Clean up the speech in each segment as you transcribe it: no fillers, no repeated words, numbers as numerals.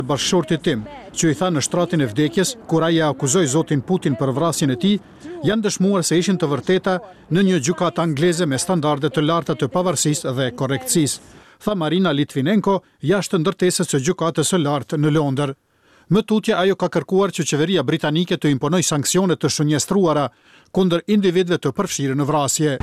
Bashkëshortit tim, që i tha në shtratin e vdekjes, kur ai akuzoi zotin Putin për vrasjen e tij, janë dëshmuar se ishin të vërteta në një gjykatë angleze me standarde të larta të pavarësisë dhe korrektësisë, tha Marina Litvinenko jashtë ndërtesës së gjykatës së lartë në Londër. Më tutje ajo ka kërkuar që qeveria britanike të imponojë sanksione të shënjestruara kundër individëve të përfshirë në vrasje.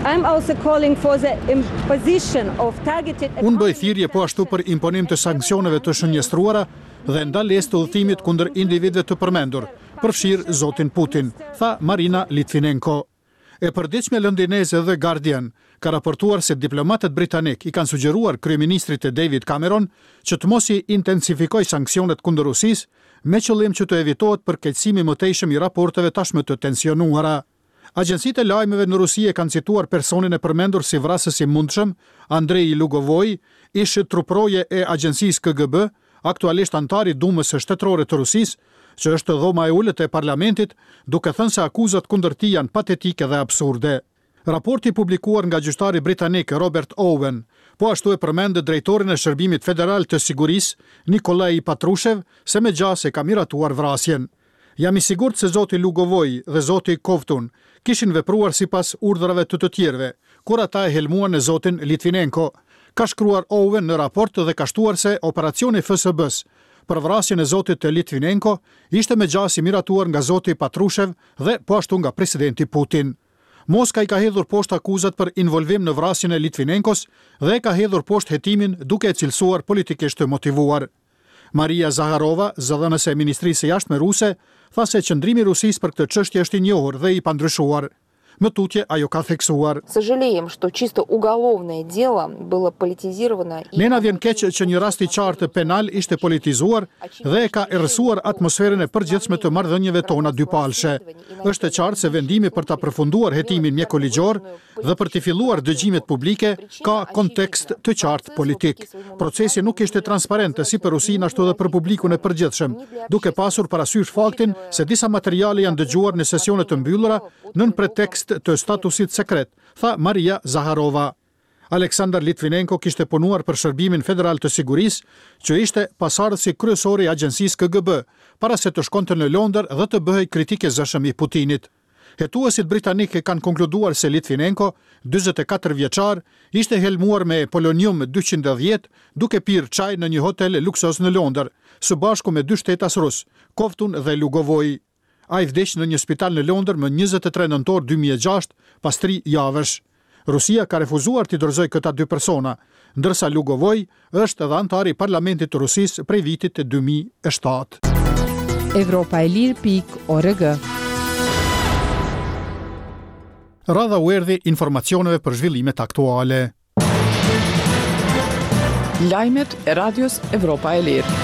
Unë bëj thirrje po ashtu për imponim të sanksioneve të shënjestruara dhe ndalesë të udhëtimit kundër individëve të përmendur, përfshirë zotin Putin, tha Marina Litvinenko. E përditshme londineze The Guardian ka raportuar se diplomatët britanik i kanë sugjeruar kryeministrit të David Cameron që të mos i intensifikoj sanksionet kundër Rusisë, me qëllim që të evitohet përkeqësimi mëtejshëm i raporteve tashmë të tensionuara. Agjencitë e lajmeve në Rusi e kanë cituar personin e përmendur si vrasës i mundshëm, Andrei Lugovoj, ish truproje e agjencisë KGB, aktualisht antar i Dumës së Shtetërore të Rusisë, që është dhoma e ulët e parlamentit, duke thënë se akuzat kundër tij janë patetike dhe absurde. Raporti publikuar nga gjyqtari britanik Robert Owen, po ashtu e përmendë drejtorin e Shërbimit Federal të Sigurisë, Nikolai Patrushev, se me gjase ka miratuar vrasjen. Jam i sigurt se zoti Lugovoj dhe zoti Kovtun kishin vepruar sipas urdhrave të tjerëve, kur ata e helmuan në zotin Litvinenko, ka shkruar Owen në raport dhe ka shtuar se operacioni FSB-s për vrasjen e zotit Litvinenko ishte me gjase miratuar nga zoti Patrushev dhe po ashtu nga presidenti Putin. Moska i ka hedhur poshtë akuzat për involvim në vrasjen e Litvinenkos dhe ka hedhur poshtë hetimin duke e cilësuar politikisht të motivuar. Maria Zaharova, zëdhënëse e Ministrisë së Jashtme ruse, tha se qëndrimi i Rusisë për këtë çështje është i njohur dhe i pandryshuar. Më tutje ajo ka theksuar. Сожалеем, что чисто уголовное дело было политизировано. Ne na vjen keq që një rast i qartë penal ishte politizuar dhe e ka errësuar atmosferën e përgjithshme të marrëdhënieve tona dypalshe. Është e qartë se vendimi për ta përfunduar hetimin mjekoligjor dhe për të filluar dëgjimet publike ka kontekst të qartë politik. Procesi nuk ishte transparent si për Rusinë ashtu edhe për publikun e përgjithshëm, duke pasur parasysh faktin se disa materiale janë dëgjuar në sesione të mbyllura nën pretekst të statusit sekret, tha Maria Zaharova. Aleksandar Litvinenko kishte punuar për Shërbimin Federal të Sigurisë, që ishte pasardhësi kryesor i agjencisë KGB, para se të shkonte në Londër dhe të bëhej kritik e zëshëm i Putinit. Hetuesit britanikë kanë konkluduar se Litvinenko, 44 vjeçar, ishte helmuar me polonium 210 duke pirë çaj në një hotel luksos në Londër, së bashku me 2 shtetas rus, Kovtun dhe Lugovoj. Ai vdeq në një spital në Londër më 23 nëntor 2006, pas 3 javësh. Rusia ka refuzuar të dorëzojë këta 2 persona, ndërsa Lugovoj është edhe antar i Parlamentit të Rusisë prej vitit 2007. Evropaelir.org. Radha u erdhi informacioneve për zhvillimet aktuale. Lajmet e radios Evropa e Lirë.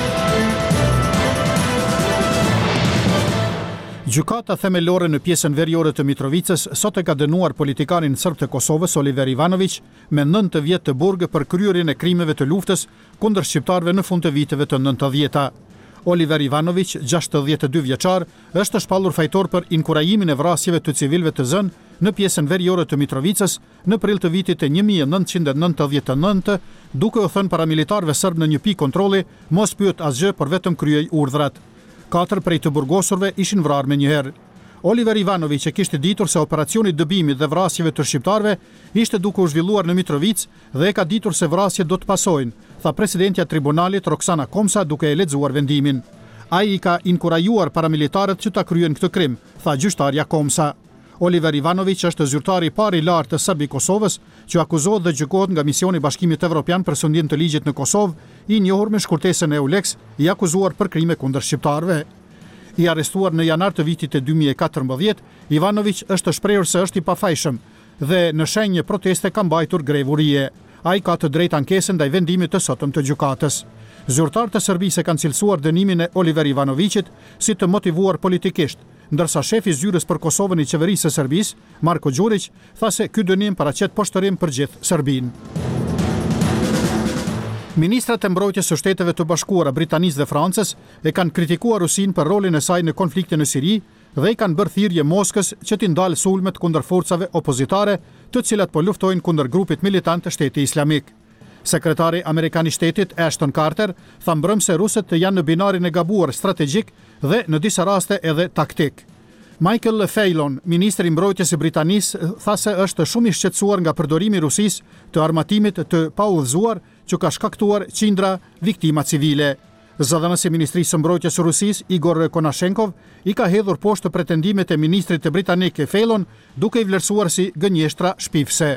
Gjykata themelore në pjesën veriore të Mitrovicës sot e ka dënuar politikanin serb të Kosovës Oliver Ivanović me 9 vjet të burg për kryerjen e krimeve të luftës kundër shqiptarëve në fund të viteve të 90-ta. Oliver Ivanović, 62 vjeçar, është shpallur fajtor për inkurajimin e vrasjeve të civilëve të zënë në pjesën veriore të Mitrovicës në prill të vitit 1999, duke u thënë paramilitarëve serb në një pikë kontrolli mos pyet asgjë, por vetëm kryej urdhrat. 4 prej të burgosurve ishin vrarë me njëherë. Oliver Ivanović e kishte ditur se operacioni i dëbimit dhe vrasjeve të shqiptarëve ishte duke u zhvilluar në Mitrovicë dhe e ka ditur se vrasjet do të pasojnë, tha presidentja e tribunalit Roksana Komsa duke e lexuar vendimin. Ai i ka inkurajuar paramilitarët që ta kryejnë këtë krim, tha gjyqtarja Komsa. Oliver Ivanović është zyrtari i parë i lartë të SBA i Kosovës, që akuzohet dhe gjykohet nga Misioni i Bashkimit Evropian për sundjen të ligjit në Kosovë, i njohur me shkurtesën EULEX, i akuzuar për krime kundër shqiptarëve. I arrestuar në janar të vitit 2014, Ivanović është shprehur se është i pafajshëm dhe në shenjë proteste ka mbajtur grevurie. Ai ka të drejtë ankesën ndaj vendimit të sotëm të gjykatës. Zyrtarët e Serbisë kanë cilësuar dënimin e Oliver Ivanovićit si të motivuar politikisht, ndërsa shefi i zyrës për Kosovën i qeverisë së Serbisë, Marko Đurić, tha se ky dënim paraqet poshtërim për gjithë Serbinë. Ministrat e mbrojtjes së Shteteve të Bashkuara, Britanisë dhe Francës e kanë kritikuar Rusinë për rolin e saj në konfliktin në Siri dhe i kanë bërë thirrje Moskës që t'i ndalë sulmet kundër forcave opozitare, të cilat po luftojnë kundër grupit militant të Shtetit Islamik. Sekretari Amerikan I Shtetit Ashton Carter tha mbrëm se rusët janë në binarin e gabuar strategjik dhe në disa raste edhe taktik. Michael Fallon, ministri I mbrojtjes I Britanisë, tha se është shumë I shqetësuar nga përdorimi I Rusisë të armatimit të paudhëzuar që ka shkaktuar qindra viktima civile. Zëdhënësi I Ministrisë së Mbrojtjes së Rusisë, Igor Konashenkov, I ka hedhur poshtë pretendimet e ministrit të britanik Fallon, duke I vlerësuar si gënjeshtra shpifse.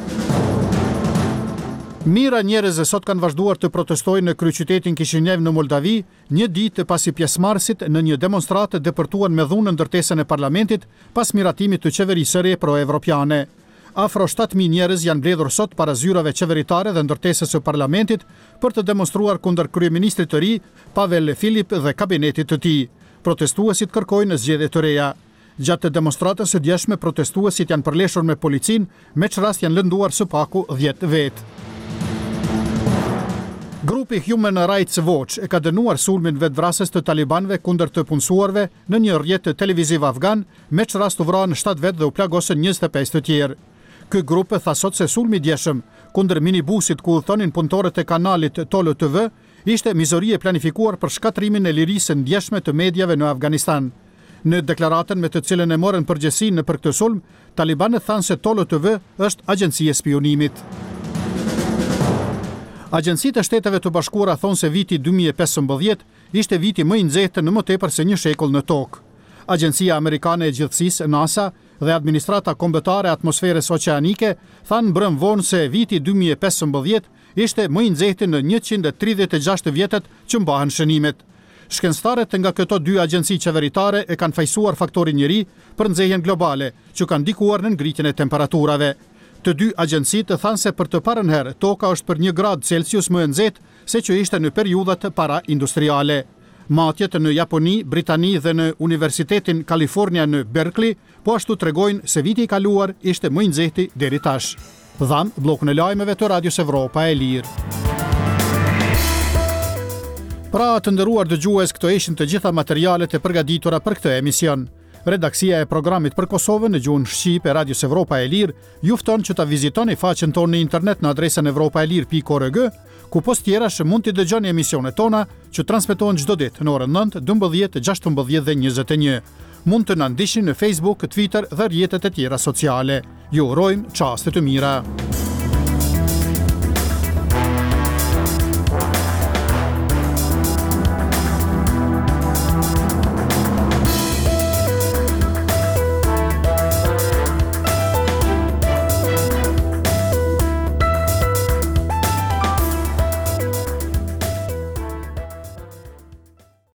Mira njerëz sot kanë vazhduar të protestojnë në kryeqytetin Kishinev në Moldavi, një ditë pasi pjesëmarrësit në një demonstratë depërtuan me dhunë ndërtesën e parlamentit pas miratimit të qeverisë së re pro-evropiane. Afro 7.000 njerëz janë mbledhur sot para zyrave qeveritare dhe ndërtesës së parlamentit për të demonstruar kundër kryeministrit të ri, Pavel Filip dhe kabinetit të tij. Protestuesit kërkojnë zgjedhje të reja. Gjatë demonstratës së djeshme, protestuesit janë përleshur me policinë, me çrast janë lënduar së paku 10 vetë. Grupi Human Rights Watch e ka dënuar sulmin vetvrasës të talibanëve kundër të punësuarve në një rrjet televiziv afgan, me çrast u vranë 7 vetë dhe u plagosën 25 të tjerë. Ky grup tha sot se sulmi I djeshëm kundër minibusit ku udhëtonin punëtorët e kanalit Tolo TV ishte mizori e planifikuar për shkatrimin e lirisë ndjeshme të mediave në Afganistan. Në deklaratën me të cilën e morën përgjegjësinë për këtë sulm, talibanët thanë se Tolo TV është agjenci e spionimit. Agjencitë e Shteteve të Bashkuara thonë se viti 2015 ishte viti më I nxehtë në më tepër se një shekull në tokë. Agjencia Amerikane e Gjithësisë NASA dhe Administrata Kombëtare e Atmosferës Oqeanike thanë mbrëm vonë se viti 2015 ishte më I nxehtë në 136 vjetët që mbahen shënimet. Shkencëtarët nga këto dy agjenci qeveritare e kanë fajsuar faktorin njeri për nxehjen globale, që kanë ndikuar në ngritjen e temperaturave. Të dy agjencitë thanë se për të parën herë toka është për 1 gradë Celsius më e nxehtë se që ishte në periudhat para industriale. Matjet në Japoni, Britani dhe në Universitetin Kalifornia në Berkeley po ashtu tregojnë se viti I kaluar ishte më I nxehti deri tash. Dham bllokun e lajmeve të Radios Evropa e Lirë. Pra të nderuar dëgjues, këto ishin të gjitha materialet e përgatitura për këtë emision. Redaksia e programit për Kosovën në gjuhën shqipe e Radios Evropa e Lirë ju fton që ta vizitoni faqen tonë në internet në adresën evropaelir.org, ku post tjerash mund të dëgjoni emisionet tona që transmetohen çdo ditë në orën 9, 12, 16 dhe 21. Mund të na ndiqni në Facebook, Twitter dhe rrjetet e tjera sociale. Ju urojmë çaste të mira.